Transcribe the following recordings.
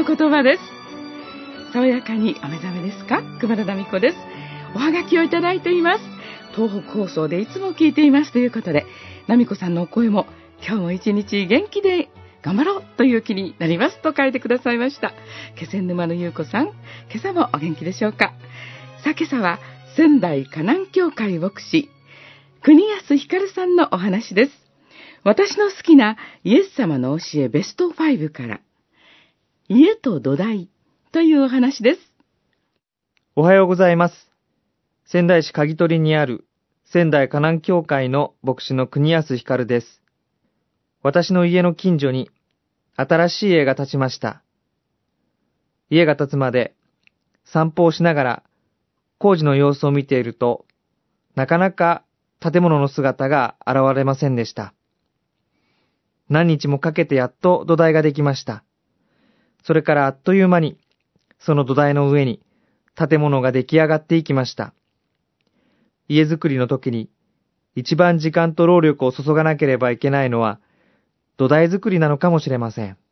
の言葉です。爽やかにお目覚めですか？熊田奈美子です。おはがきをいただいています。東北放送でいつも聞いていますということで、奈美子さんのお声も今日も一日元気で頑張ろうという気になりますと書いてくださいました。気仙沼の優子さん、今朝もお元気でしょうか？さあ、今朝は仙台河南教会牧師国安光さんのお話です。私の好きなイエス様の教えベスト5から家と土台というお話です。 おはようございます。仙台市鍵取にある仙台河南教会の牧師の国安光です。私の家の近所に新しい家が建ちました。家が建つまで散歩をしながら工事の様子を見ていると、なかなか建物の姿が現れませんでした。何日もかけてやっと土台ができました。それからあっという間に、その土台の上に建物が出来上がっていきました。家づくりの時に一番時間と労力を注がなければいけないのは土台づくりなのかもしれません。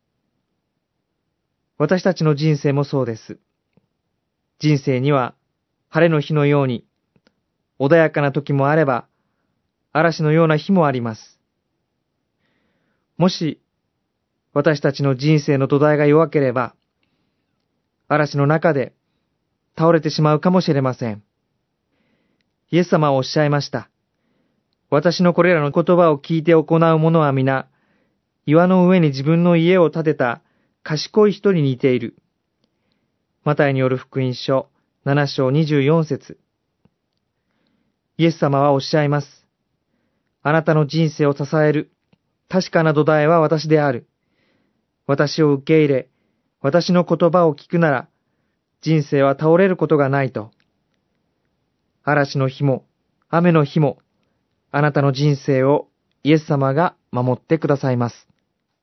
私たちの人生もそうです。人生には晴れの日のように穏やかな時もあれば嵐のような日もあります。もし私たちの人生の土台が弱ければ嵐の中で倒れてしまうかもしれません。イエス様はおっしゃいました。私のこれらの言葉を聞いて行う者は皆、岩の上に自分の家を建てた賢い人に似ている。マタイによる福音書7章24節。イエス様はおっしゃいます。あなたの人生を支える確かな土台は私である。私を受け入れ、私の言葉を聞くなら、人生は倒れることがないと。嵐の日も、雨の日も、あなたの人生をイエス様が守ってくださいます。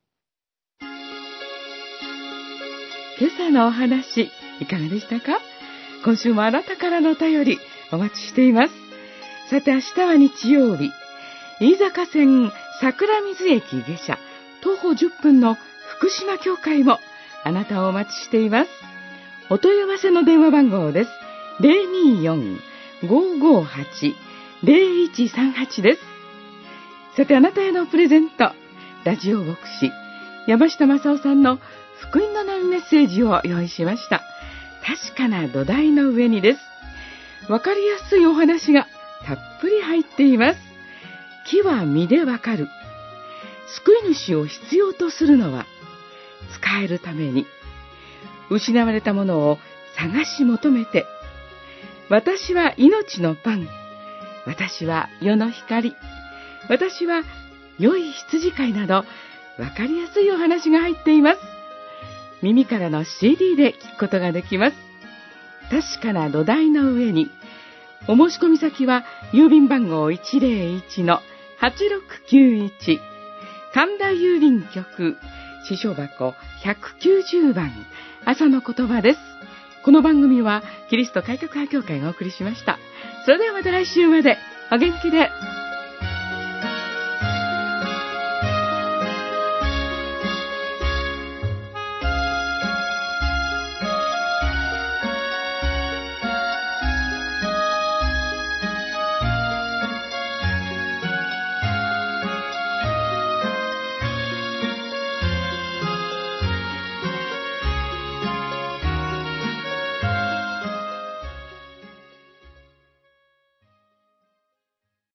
今朝のお話、いかがでしたか？今週もあなたからのお便り、お待ちしています。さて、明日は日曜日。飯坂線桜水駅下車、徒歩10分の福島教会もあなたをお待ちしています。お問い合わせの電話番号です。024-558-0138 です。さて、あなたへのプレゼント、ラジオ牧師山下正夫さんの福音の波メッセージを用意しました。確かな土台の上にです。わかりやすいお話がたっぷり入っています。木は実でわかる。救い主を必要とするのは使えるために。失われたものを探し求めて。私は命のパン。私は世の光。私は良い羊飼いなど、わかりやすいお話が入っています。耳からの CD で聞くことができます。確かな土台の上に。お申し込み先は郵便番号 101-8691 神田郵便局支所箱190番朝の言葉です。この番組はキリスト改革派協会がお送りしました。それではまた来週までお元気で。